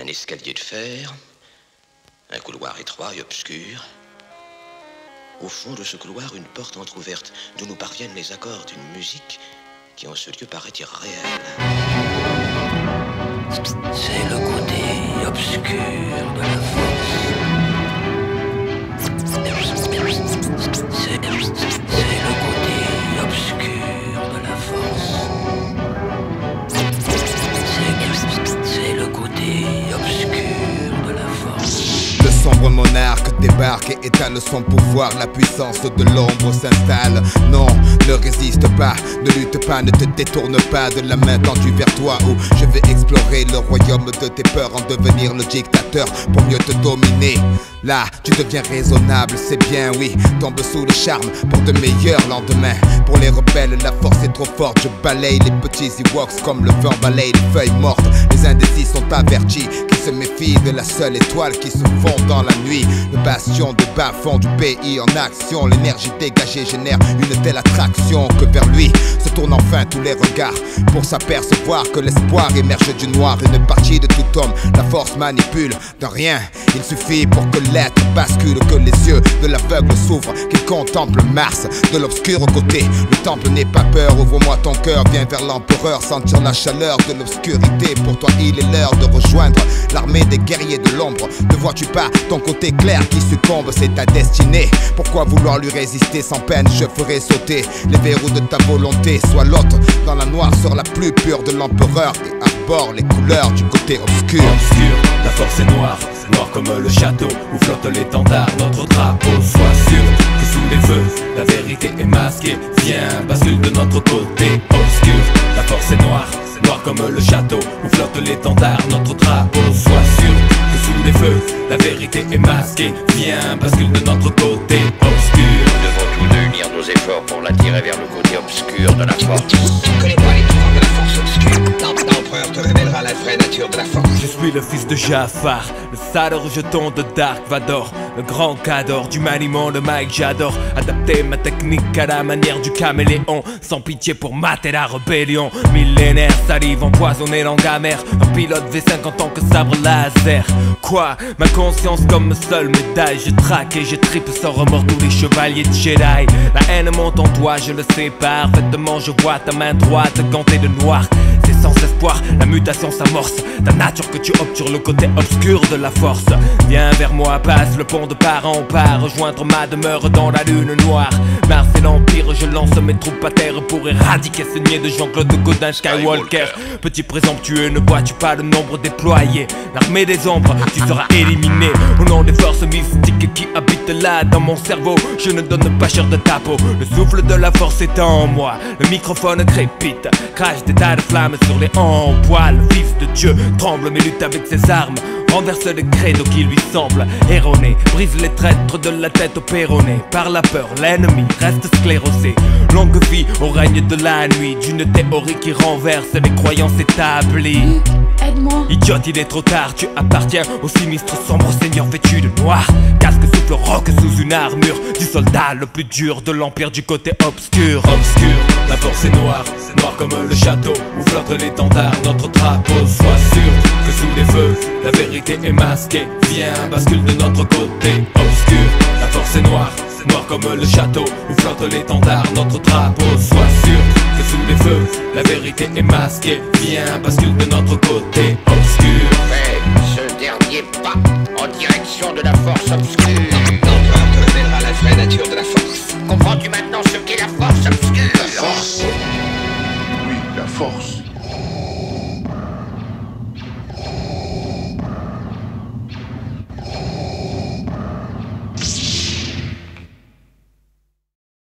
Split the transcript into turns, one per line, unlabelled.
Un escalier de fer, un couloir étroit et obscur. Au fond de ce couloir, une porte entr'ouverte, d'où nous parviennent les accords d'une musique qui en ce lieu paraît irréelle.
C'est le côté obscur de la force. C'est le côté obscur de la force. C'est le côté obscur de la force.
Le sombre monarque débarque et étale son pouvoir. La puissance de l'ombre s'installe. Non, ne résiste pas, ne lutte pas, ne te détourne pas de la main tendue vers toi. Où je vais explorer le royaume de tes peurs, en devenir le dictateur pour mieux te dominer. Là, tu deviens raisonnable, c'est bien, oui. Tombe sous le charme pour de meilleurs lendemains. Pour les rebelles, la force est trop forte. Je balaye les petits Ewoks comme le vent balaye les feuilles mortes. Les indécis sont avertis qu'ils se méfient de la seule étoile qui se fond dans la nuit. Le bastion de bas-fond du pays en action. L'énergie dégagée génère une telle attraction que vers lui se tournent enfin tous les regards pour s'apercevoir que l'espoir émerge du noir. Une partie de tout homme, la force manipule de rien. Il suffit pour que l'être bascule, que les yeux de l'aveugle s'ouvrent, qu'il contemple Mars de l'obscur côté. Le temple n'est pas peur, ouvre-moi ton cœur, viens vers l'empereur, sentir la chaleur de l'obscurité. Pour toi il est l'heure de rejoindre l'armée des guerriers de l'ombre. Ne vois-tu pas ton côté clair qui succombe, c'est ta destinée. Pourquoi vouloir lui résister sans peine? Je ferai sauter les verrous de ta volonté. Sois l'autre dans la noirceur la plus pure de l'empereur et arbore les couleurs du côté obscur.
Obscur, la force est noire, noire comme le château où flotte l'étendard, notre drapeau. Sois sûr que sous les feux, la vérité est masquée. Viens, bascule de notre côté. Obscur, la force est noire, noire comme le château où flotte l'étendard, notre drapeau. Sois sûr que sous les feux, la vérité est masquée. Viens, bascule de notre côté. Obscur.
Nous devons tous deux unir nos efforts pour l'attirer vers le côté obscur de la force.
Tu ne connais pas les pouvoirs de la force obscure. L'empereur te révélera la vraie nature de la force.
Je suis le fils de Jafar, le sale rejeton de Dark Vador, le grand cador du maniement de Mike. J'adore adapter ma technique à la manière du caméléon, sans pitié pour mater la rébellion. Millénaire, salive empoisonnée, langue amère, un pilote V5 en tant que sabre laser. Quoi? Ma conscience comme seule médaille. Je traque et je tripe sans remords tous les chevaliers de Jedi. La haine monte en toi, je le sais parfaitement. Je vois ta main droite gantée de noir. C'est sans espoir, la mutation s'amorce. Ta nature que tu optes sur le côté obscur de la force. Viens vers moi, passe le pont de part en part, rejoindre ma demeure dans la lune noire. Mars et l'Empire, je lance mes troupes à terre pour éradiquer ce niais de Jean-Claude Godin Skywalker. Petit présomptueux, ne vois-tu pas le nombre déployé? L'armée des ombres, tu seras éliminé. Au nom des forces mystiques qui habitent là dans mon cerveau, je ne donne pas cher de ta peau. Le souffle de la force est en moi, le microphone crépite, crache des tas de flammes sur les en poil. Fils de Dieu tremble mais lutte avec ses armes, renverse les credos qui lui semblent erronés, brise les traîtres de la tête au péroné. Par la peur, l'ennemi reste sclérosé. Longue vie au règne de la nuit, d'une théorie qui renverse les croyances établies.
Aide-moi.
Idiote, il est trop tard, tu appartiens au sinistre sombre seigneur vêtu de noir. Casque souffle roc sous une armure du soldat le plus dur de l'empire du côté obscur. Obscur, la force est noire, noire comme le château où flotte l'étendard, notre drapeau. Sois sûr que sous les feux, la vérité est masquée. Viens, bascule de notre côté. Obscur, la force est noire, noire comme le château où flotte l'étendard, notre drapeau. Sois sûr que sous les feux, la vérité est masquée. Viens, bascule de notre côté. Obscur.
Fais ce dernier pas en direction de la force obscure.
L'empereur te révélera la vraie nature de la force.
Comprends-tu maintenant ce qu'est la force obscure?
La force? Oui, la force.